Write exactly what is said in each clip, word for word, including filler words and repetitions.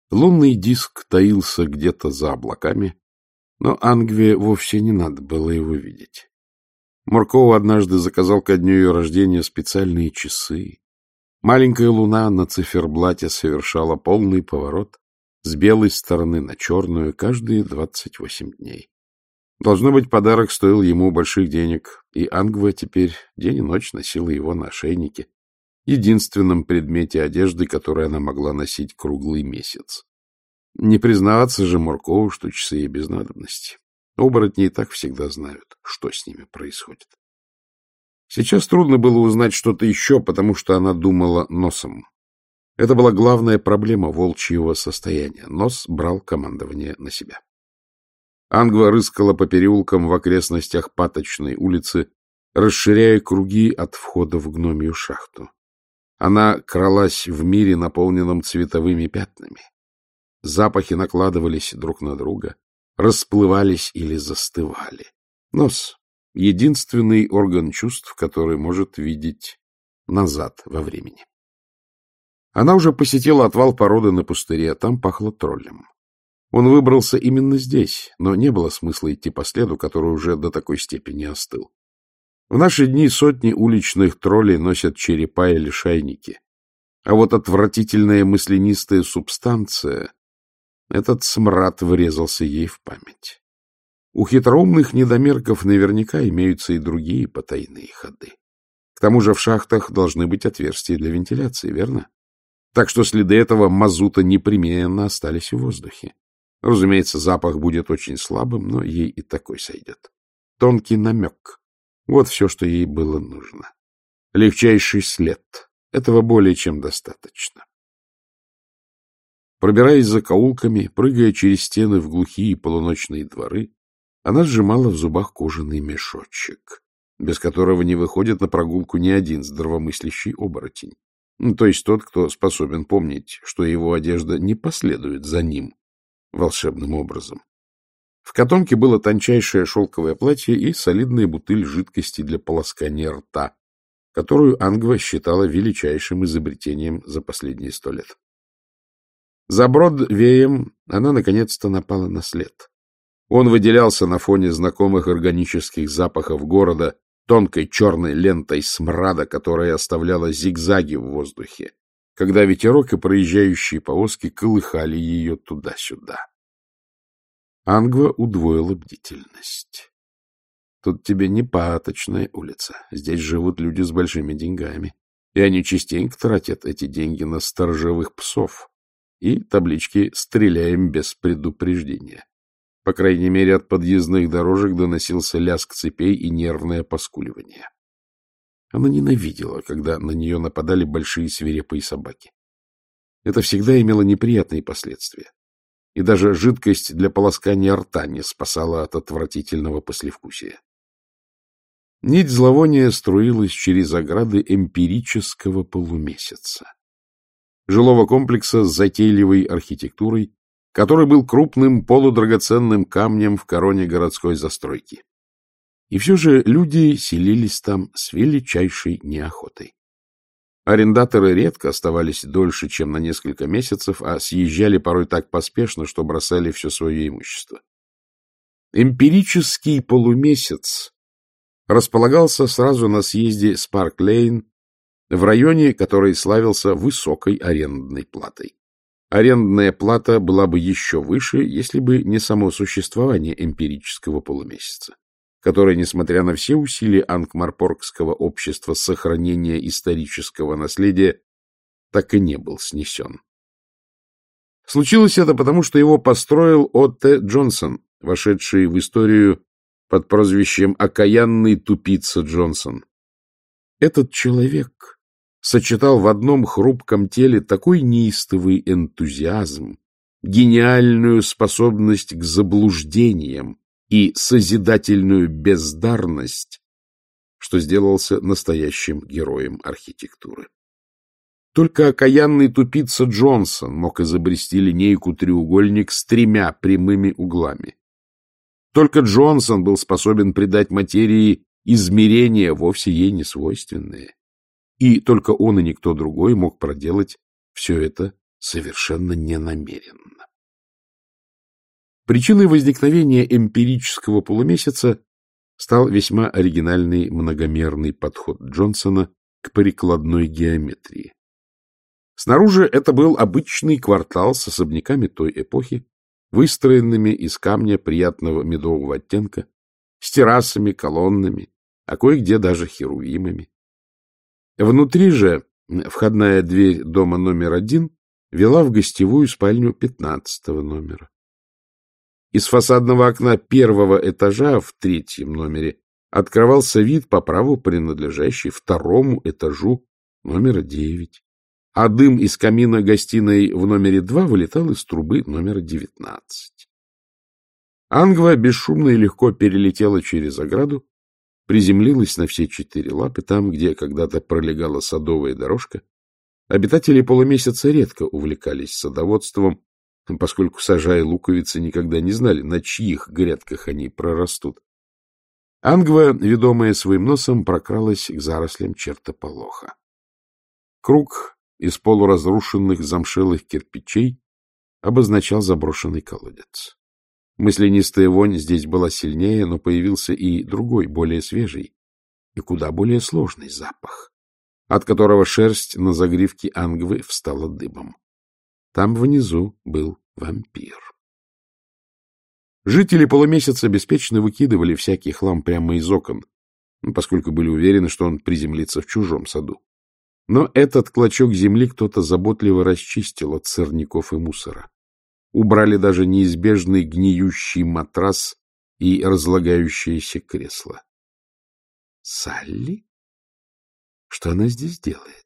Лунный диск таился где-то за облаками, но Ангве вовсе не надо было его видеть. Моркова однажды заказал ко дню ее рождения специальные часы. Маленькая луна на циферблате совершала полный поворот с белой стороны на черную каждые двадцать восемь дней. Должно быть, подарок стоил ему больших денег, и Ангва теперь день и ночь носила его на ошейнике, единственном предмете одежды, который она могла носить круглый месяц. Не признаваться же Моркову, что часы ей без надобности. Оборотни и так всегда знают, что с ними происходит. Сейчас трудно было узнать что-то еще, потому что она думала носом. Это была главная проблема волчьего состояния. Нос брал командование на себя. Ангва рыскала по переулкам в окрестностях Паточной улицы, расширяя круги от входа в гномью шахту. Она кралась в мире, наполненном цветовыми пятнами. Запахи накладывались друг на друга, расплывались или застывали. Нос — единственный орган чувств, который может видеть назад во времени. Она уже посетила отвал породы на пустыре, а там пахло троллем. Он выбрался именно здесь, но не было смысла идти по следу, который уже до такой степени остыл. В наши дни сотни уличных троллей носят черепа и лишайники. А вот отвратительная мысленистая субстанция, этот смрад врезался ей в память. У хитроумных недомерков наверняка имеются и другие потайные ходы. К тому же в шахтах должны быть отверстия для вентиляции, верно? Так что следы этого мазута непременно остались в воздухе. Разумеется, запах будет очень слабым, но ей и такой сойдет. Тонкий намек. Вот все, что ей было нужно. Легчайший след. Этого более чем достаточно. Пробираясь за закоулками, прыгая через стены в глухие полуночные дворы, она сжимала в зубах кожаный мешочек, без которого не выходит на прогулку ни один здравомыслящий оборотень. Ну, то есть тот, кто способен помнить, что его одежда не последует за ним волшебным образом. В котомке было тончайшее шелковое платье и солидная бутыль жидкости для полоскания рта, которую Ангва считала величайшим изобретением за последние сто лет. За Бродвеем она наконец-то напала на след. Он выделялся на фоне знакомых органических запахов города тонкой черной лентой смрада, которая оставляла зигзаги в воздухе, когда ветерок и проезжающие повозки колыхали ее туда-сюда. Ангва удвоила бдительность. Тут тебе не Паточная улица. Здесь живут люди с большими деньгами, и они частенько тратят эти деньги на сторожевых псов и таблички «Стреляем без предупреждения». По крайней мере, от подъездных дорожек доносился лязг цепей и нервное поскуливание. Она ненавидела, когда на нее нападали большие свирепые собаки. Это всегда имело неприятные последствия. И даже жидкость для полоскания рта не спасала от отвратительного послевкусия. Нить зловония струилась через ограды эмпирического полумесяца. Жилого комплекса с затейливой архитектурой, который был крупным полудрагоценным камнем в короне городской застройки. И все же люди селились там с величайшей неохотой. Арендаторы редко оставались дольше, чем на несколько месяцев, а съезжали порой так поспешно, что бросали все свое имущество. Эмпирический полумесяц располагался сразу на съезде Спарк-Лейн, в районе, который славился высокой арендной платой. Арендная плата была бы еще выше, если бы не само существование эмпирического полумесяца, которое, несмотря на все усилия Анкмарпоргского общества сохранения исторического наследия, так и не был снесен. Случилось это потому, что его построил О Т Джонсон, вошедший в историю под прозвищем «Окаянный тупица Джонсон». Этот человек сочетал в одном хрупком теле такой неистовый энтузиазм, гениальную способность к заблуждениям и созидательную бездарность, что сделался настоящим героем архитектуры. Только окаянный тупица Джонсон мог изобрести линейку-треугольник с тремя прямыми углами. Только Джонсон был способен придать материи измерения, вовсе ей не свойственные. И только он и никто другой мог проделать все это совершенно ненамеренно. Причиной возникновения эмпирического полумесяца стал весьма оригинальный многомерный подход Джонсона к прикладной геометрии. Снаружи это был обычный квартал с особняками той эпохи, выстроенными из камня приятного медового оттенка, с террасами, колоннами, а кое-где даже херувимами. Внутри же входная дверь дома номер один вела в гостевую спальню пятнадцатого номера. Из фасадного окна первого этажа в третьем номере открывался вид по праву принадлежащий второму этажу номера девять, а дым из камина гостиной в номере два вылетал из трубы номера девятнадцать. Ангва бесшумно и легко перелетела через ограду, приземлилась на все четыре лапы там, где когда-то пролегала садовая дорожка. Обитатели полумесяца редко увлекались садоводством, поскольку сажа и луковицы никогда не знали, на чьих грядках они прорастут. Ангва, ведомая своим носом, прокралась к зарослям чертополоха. Круг из полуразрушенных замшелых кирпичей обозначал заброшенный колодец. Мысленистая вонь здесь была сильнее, но появился и другой, более свежий и куда более сложный запах, от которого шерсть на загривке Ангвы встала дыбом. Там внизу был вампир. Жители полумесяца беспечно выкидывали всякий хлам прямо из окон, поскольку были уверены, что он приземлится в чужом саду. Но этот клочок земли кто-то заботливо расчистил от сорняков и мусора. Убрали даже неизбежный гниющий матрас и разлагающееся кресло. Салли? Что она здесь делает?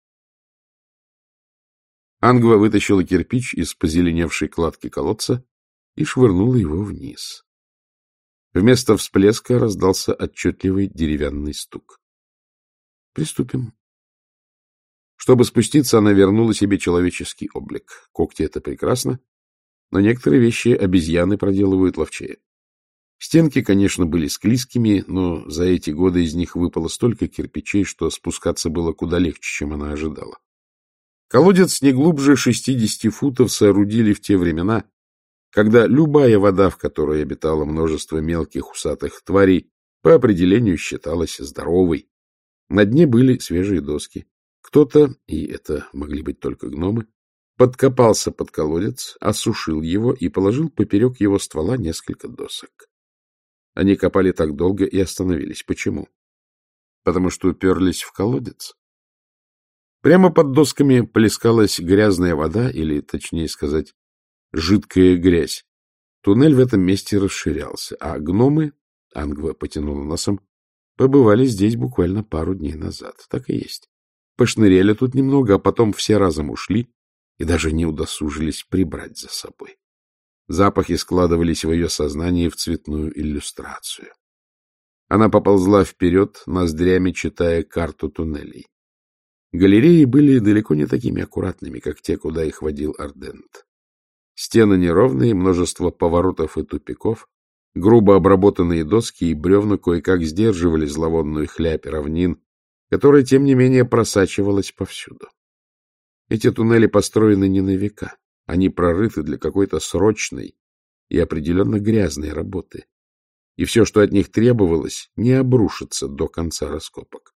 Ангва вытащила кирпич из позеленевшей кладки колодца и швырнула его вниз. Вместо всплеска раздался отчетливый деревянный стук. Приступим. Чтобы спуститься, она вернула себе человеческий облик. Когти — это прекрасно, но некоторые вещи обезьяны проделывают ловчее. Стенки, конечно, были склизкими, но за эти годы из них выпало столько кирпичей, что спускаться было куда легче, чем она ожидала. Колодец не глубже шестидесяти футов соорудили в те времена, когда любая вода, в которой обитало множество мелких усатых тварей, по определению считалась здоровой. На дне были свежие доски. Кто-то, и это могли быть только гномы, подкопался под колодец, осушил его и положил поперек его ствола несколько досок. Они копали так долго и остановились. Почему? Потому что уперлись в колодец. Прямо под досками плескалась грязная вода, или, точнее сказать, жидкая грязь. Туннель в этом месте расширялся, а гномы, Ангва потянула носом, побывали здесь буквально пару дней назад. Так и есть. Пошныряли тут немного, а потом все разом ушли и даже не удосужились прибрать за собой. Запахи складывались в ее сознании в цветную иллюстрацию. Она поползла вперед, ноздрями читая карту туннелей. Галереи были далеко не такими аккуратными, как те, куда их водил Ардент. Стены неровные, множество поворотов и тупиков, грубо обработанные доски и бревна кое-как сдерживали зловонную хлябь равнин, которая, тем не менее, просачивалась повсюду. Эти туннели построены не на века, они прорыты для какой-то срочной и определенно грязной работы, и все, что от них требовалось, не обрушится до конца раскопок.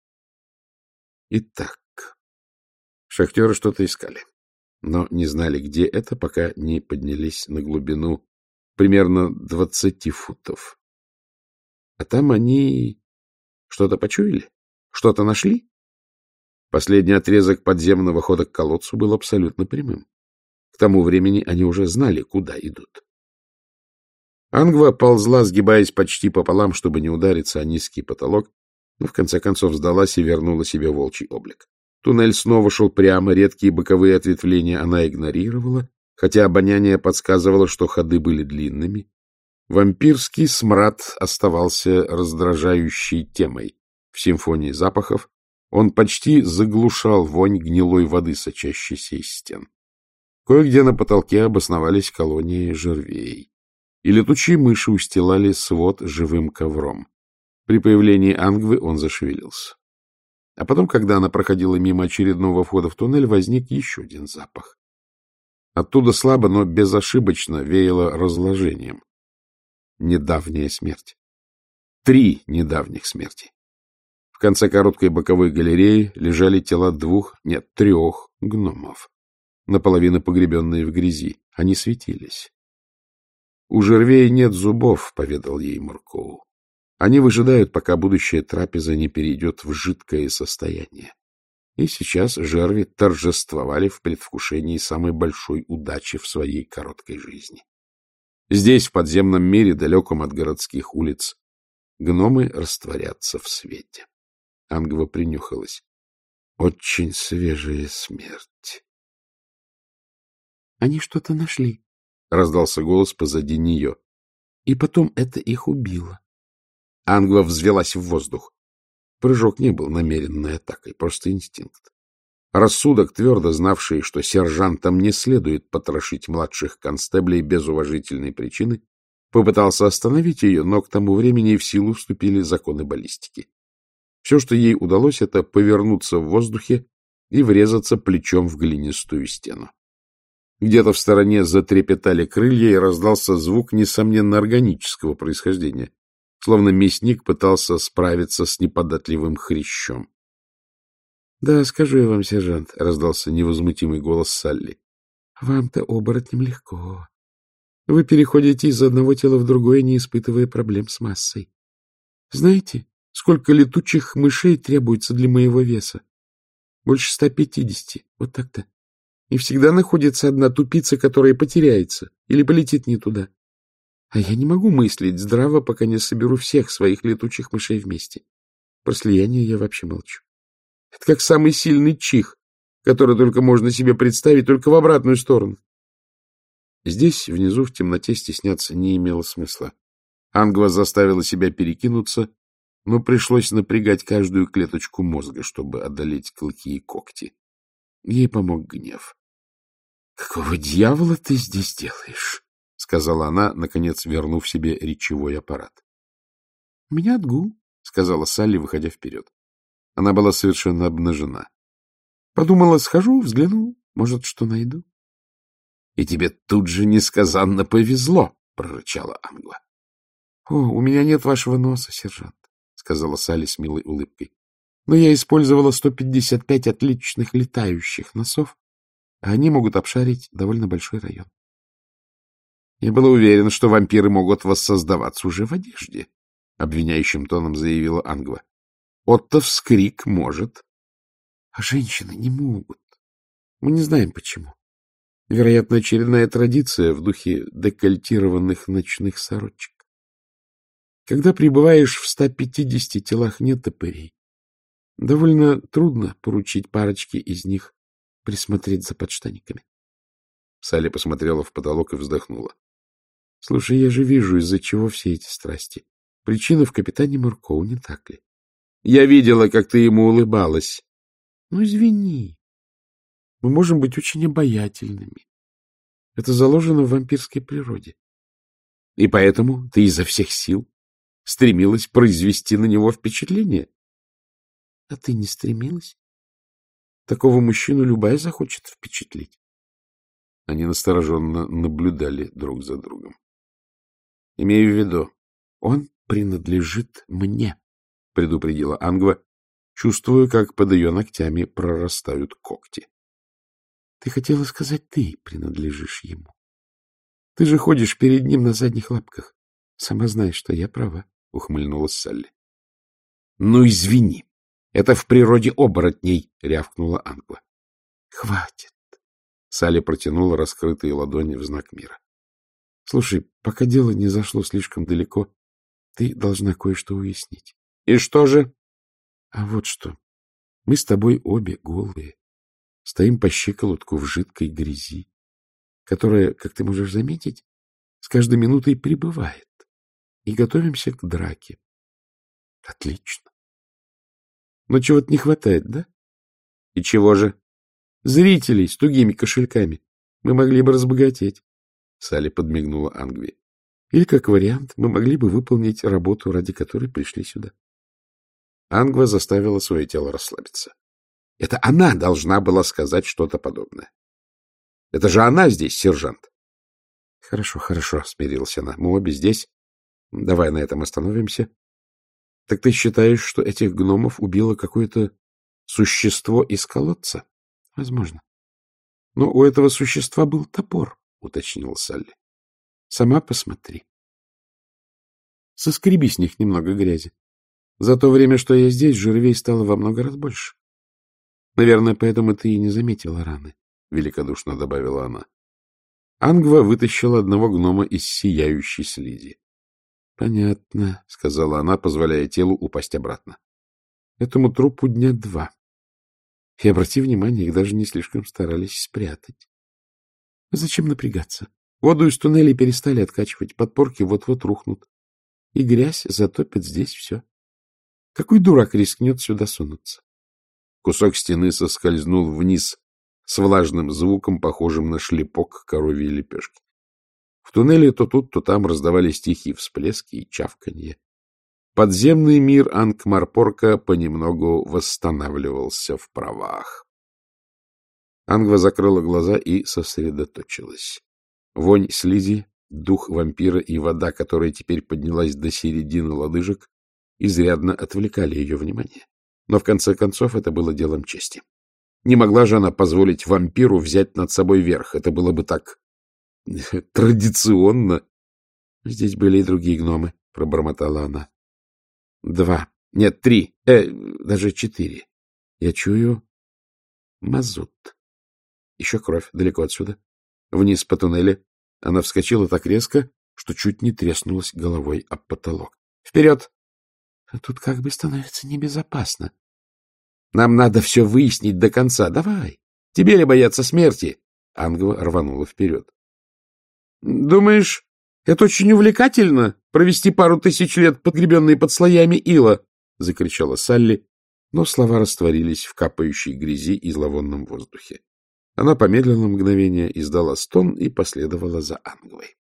Итак, шахтеры что-то искали, но не знали, где это, пока не поднялись на глубину примерно двадцати футов. А там они что-то почуяли? Что-то нашли? Последний отрезок подземного хода к колодцу был абсолютно прямым. К тому времени они уже знали, куда идут. Ангва ползла, сгибаясь почти пополам, чтобы не удариться о низкий потолок, но в конце концов сдалась и вернула себе волчий облик. Туннель снова шел прямо, редкие боковые ответвления она игнорировала, хотя обоняние подсказывало, что ходы были длинными. Вампирский смрад оставался раздражающей темой в симфонии запахов. Он почти заглушал вонь гнилой воды, сочащейся из стен. Кое-где на потолке обосновались колонии жервей, и летучие мыши устилали свод живым ковром. При появлении Ангвы он зашевелился. А потом, когда она проходила мимо очередного входа в туннель, возник еще один запах. Оттуда слабо, но безошибочно веяло разложением. Недавняя смерть. Три недавних смерти. В конце короткой боковой галереи лежали тела двух, нет, трех гномов, наполовину погребенные в грязи. Они светились. — У жервей нет зубов, — поведал ей Муркоу. Они выжидают, пока будущая трапеза не перейдет в жидкое состояние. И сейчас жерви торжествовали в предвкушении самой большой удачи в своей короткой жизни. Здесь, в подземном мире, далеком от городских улиц, гномы растворятся в свете. Ангва принюхалась. Очень свежая смерть. — Они что-то нашли, — раздался голос позади нее. И потом это их убило. Ангва взвелась в воздух. Прыжок не был намеренной атакой, просто инстинкт. Рассудок, твердо знавший, что сержантам не следует потрошить младших констеблей без уважительной причины, попытался остановить ее, но к тому времени в силу вступили законы баллистики. Все, что ей удалось, это повернуться в воздухе и врезаться плечом в глинистую стену. Где-то в стороне затрепетали крылья, и раздался звук, несомненно, органического происхождения, словно мясник пытался справиться с неподатливым хрящом. — Да, скажу я вам, сержант, — раздался невозмутимый голос Салли. — Вам-то оборотням легко. Вы переходите из одного тела в другое, не испытывая проблем с массой. Знаете, сколько летучих мышей требуется для моего веса? Больше ста пятидесяти. Вот так-то. И всегда находится одна тупица, которая потеряется или полетит не туда. А я не могу мыслить здраво, пока не соберу всех своих летучих мышей вместе. Про слияние я вообще молчу. Это как самый сильный чих, который только можно себе представить, только в обратную сторону. Здесь, внизу, в темноте, стесняться не имело смысла. Ангва заставила себя перекинуться, но пришлось напрягать каждую клеточку мозга, чтобы одолеть клыки и когти. Ей помог гнев. — Какого дьявола ты здесь делаешь? — сказала она, наконец вернув себе речевой аппарат. — У меня отгул, — сказала Салли, выходя вперед. Она была совершенно обнажена. Подумала, схожу, взгляну, может, что найду. — И тебе тут же несказанно повезло, — прорычала Ангва. — О, у меня нет вашего носа, сержант, — сказала Салли с милой улыбкой. — Но я использовала сто пятьдесят пять отличных летающих носов, а они могут обшарить довольно большой район. Я была уверена, что вампиры могут воссоздаваться уже в одежде, — обвиняющим тоном заявила Ангва. Отто вскрик может. А женщины не могут. Мы не знаем, почему. Вероятно, очередная традиция в духе декольтированных ночных сорочек. Когда пребываешь в ста пятидесяти телах нетопырей, довольно трудно поручить парочке из них присмотреть за подштаниками. Салли посмотрела в потолок и вздохнула. — Слушай, я же вижу, из-за чего все эти страсти. Причина в капитане Муркоу, не так ли? Я видела, как ты ему улыбалась. Ну, извини. Мы можем быть очень обаятельными. Это заложено в вампирской природе. И поэтому ты изо всех сил стремилась произвести на него впечатление. А ты не стремилась? Такого мужчину любая захочет впечатлить. Они настороженно наблюдали друг за другом. Имею в виду, он принадлежит мне. — предупредила Ангва, чувствуя, как под ее ногтями прорастают когти. — Ты хотела сказать, ты принадлежишь ему. Ты же ходишь перед ним на задних лапках. Сама знаешь, что я права, — ухмыльнулась Салли. — Ну, извини, это в природе оборотней, — рявкнула Ангва. — Хватит. Салли протянула раскрытые ладони в знак мира. — Слушай, пока дело не зашло слишком далеко, ты должна кое-что уяснить. — И что же? — А вот что. Мы с тобой обе голые, стоим по щиколотку в жидкой грязи, которая, как ты можешь заметить, с каждой минутой прибывает, и готовимся к драке. Отлично. Но чего-то не хватает, да? И чего же? Зрителей с тугими кошельками. Мы могли бы разбогатеть. Салли подмигнула Ангве. Или, как вариант, мы могли бы выполнить работу, ради которой пришли сюда. Ангва заставила свое тело расслабиться. Это она должна была сказать что-то подобное. Это же она здесь, сержант. — Хорошо, хорошо, — смирилась она. — Мы обе здесь. Давай на этом остановимся. Так ты считаешь, что этих гномов убило какое-то существо из колодца? — Возможно. — Но у этого существа был топор, — уточнила Салли. — Сама посмотри. Соскреби с них немного грязи. За то время, что я здесь, жервей стало во много раз больше. Наверное, поэтому ты и не заметила раны, — великодушно добавила она. Ангва вытащила одного гнома из сияющей слизи. — Понятно, — сказала она, позволяя телу упасть обратно. — Этому трупу дня два. И, обрати внимание, их даже не слишком старались спрятать. Зачем напрягаться? Воду из туннелей перестали откачивать, подпорки вот-вот рухнут. И грязь затопит здесь все. Какой дурак рискнет сюда сунуться? Кусок стены соскользнул вниз с влажным звуком, похожим на шлепок коровьей лепешки. В туннеле то тут, то там раздавались тихие всплески и чавканье. Подземный мир Ангмарпорка понемногу восстанавливался в правах. Ангва закрыла глаза и сосредоточилась. Вонь слизи, дух вампира и вода, которая теперь поднялась до середины лодыжек, изрядно отвлекали ее внимание. Но в конце концов это было делом чести. Не могла же она позволить вампиру взять над собой верх. Это было бы так традиционно. — Здесь были и другие гномы, — пробормотала она. — Два. Нет, три. Э, даже четыре. Я чую мазут. Еще кровь далеко отсюда. Вниз по туннелю. Она вскочила так резко, что чуть не треснулась головой об потолок. — Вперед! — Тут как бы становится небезопасно. — Нам надо все выяснить до конца. Давай. Тебе ли бояться смерти? Ангва рванула вперед. — Думаешь, это очень увлекательно — провести пару тысяч лет, подгребенные под слоями ила? — закричала Салли, но слова растворились в капающей грязи и зловонном воздухе. Она помедлила мгновение, издала стон и последовала за Ангвой.